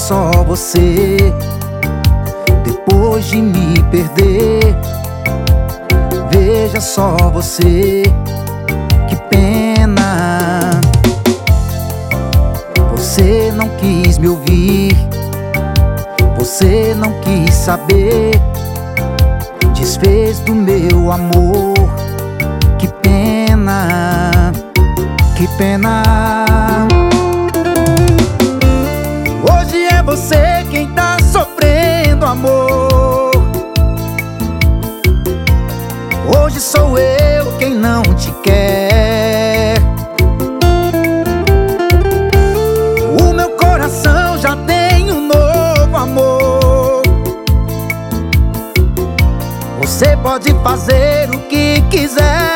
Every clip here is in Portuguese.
só você, depois de me perder. Veja só você, que pena. Você não quis me ouvir, você não quis saber, desfez do meu amor. Que pena, que pena. Hoje é você quem tá sofrendo, amor. Hoje sou eu quem não te quer. O meu coração já tem um novo amor. Você pode fazer o que quiser.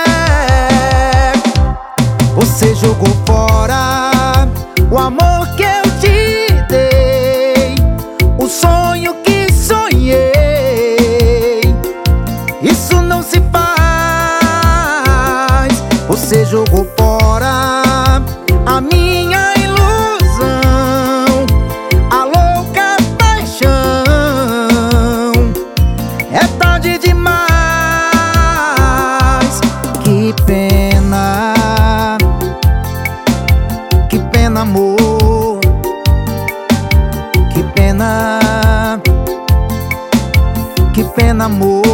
Você jogou fora o amor que eu te dei, o sonho que sonhei. Isso não se faz. Você jogou fora a minha ilusão, a louca paixão. É tarde demais. Que pena, que pena, amor. Que pena, que pena, amor.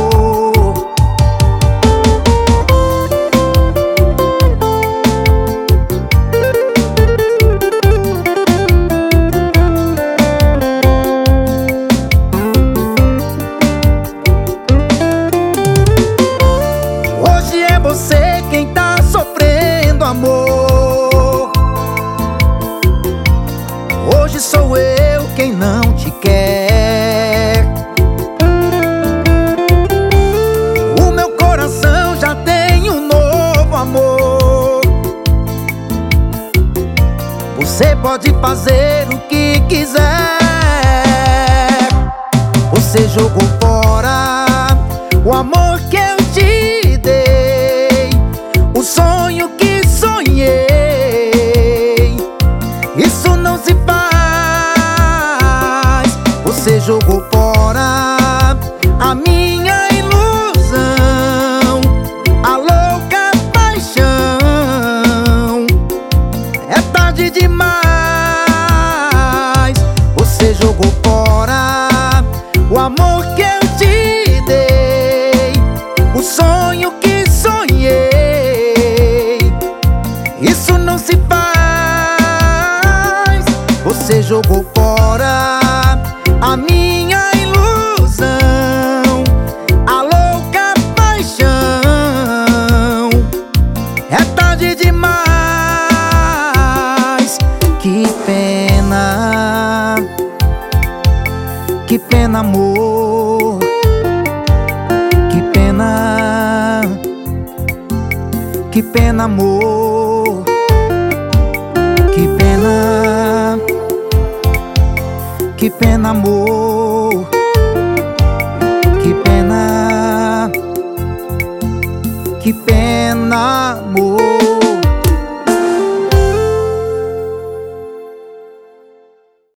Hoje é você quem tá sofrendo, amor. Hoje sou eu quem não te quer. O meu coração já tem um novo amor. Você pode fazer o que quiser. Você jogou fora o amor que eu te dei, o sonho que sonhei. Isso não se faz. Você jogou fora a minha ilusão, a louca paixão. É tarde demais. Você jogou fora o amor que eu te dei, o sonho que sonhei. Isso não se faz. Você jogou fora a minha ilusão, a louca paixão. É tarde demais. Que pena, que pena, amor. Que pena, que pena, amor. Que pena, que pena, amor. Que pena, que pena.